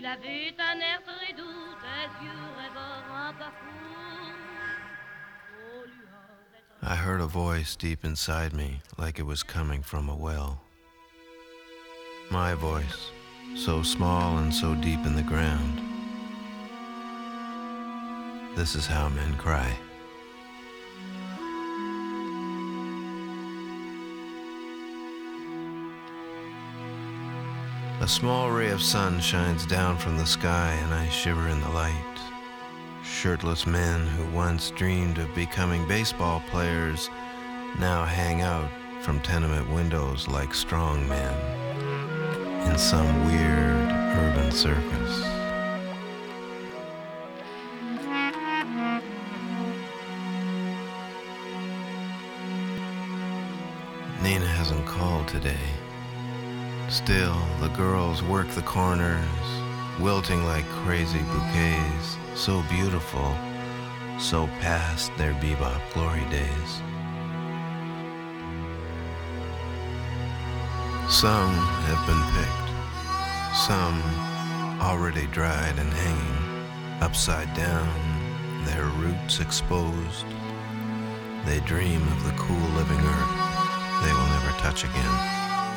T'avais un air très doux, tes yeux rêveurs un pas fou. I heard a voice deep inside me, like it was coming from a well. My voice, so small and so deep in the ground. This is how men cry. A small ray of sun shines down from the sky and I shiver in the light. Shirtless men who once dreamed of becoming baseball players now hang out from tenement windows like strong men in some weird urban circus. Nina hasn't called today. Still, the girls work the corners, wilting like crazy bouquets, so beautiful, so past their bebop glory days. Some have been picked, some already dried and hanging, upside down, their roots exposed. They dream of the cool living earth they will never touch again.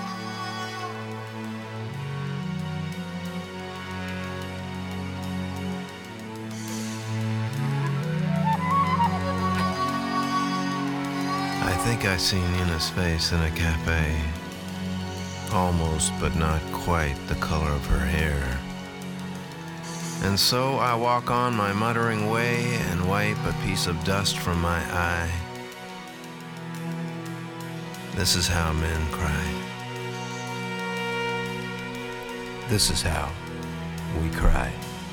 I think I seen Nina's face in a cafe, almost but not quite the color of her hair. And so I walk on my muttering way and wipe a piece of dust from my eye. This is how men cry. This is how we cry.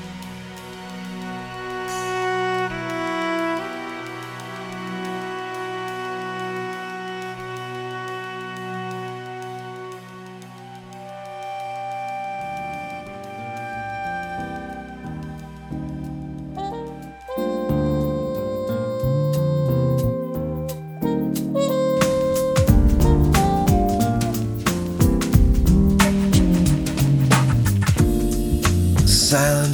Silent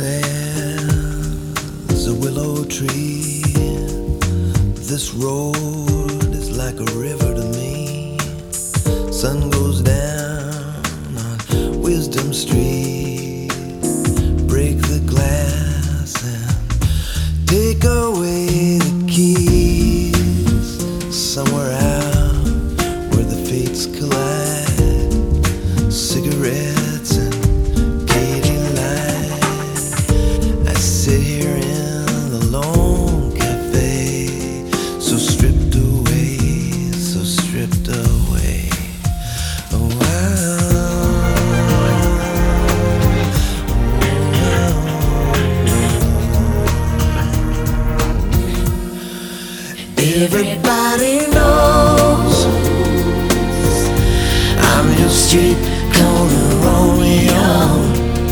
as a willow tree. This road is like a river to me. Sun goes down on Wisdom Street. Break the glass and take away the keys. Somewhere out where the fates collide. Cigarettes and sit here in the lone cafe, so stripped away, so stripped away. Oh, everybody knows I'm your street corner Romeo.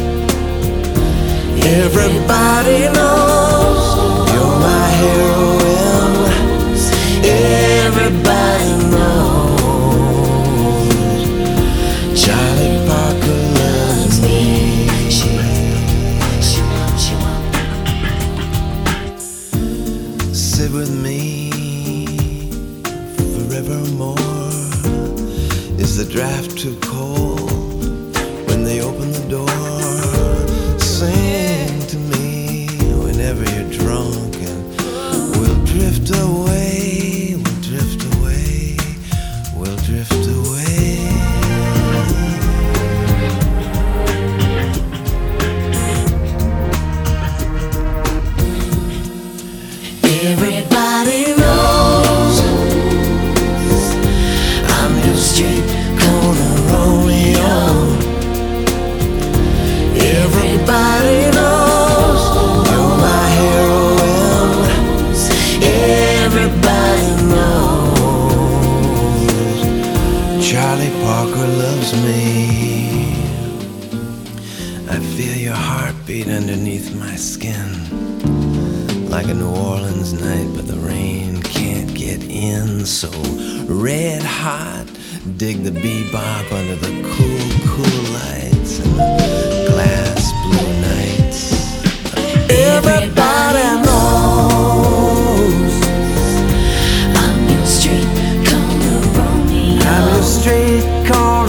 Everybody knows you're my heroine. Everybody knows Charlie Parker loves me. Sit with me forevermore. Is the draft too cold when they open the door? Sing to me whenever you're drunk and we'll drift away, we'll drift away, we'll drift away. Everybody knows I'm your street corner Romeo. Everybody knows you're my heroine. Everybody knows Charlie Parker loves me. I feel your heartbeat underneath my skin, like a New Orleans night, but the rain can't get in. So red hot, dig the bebop under the cool, cool lights and the glass blue night. everybody knows. I'm your street corner Romeo. I'm your street corner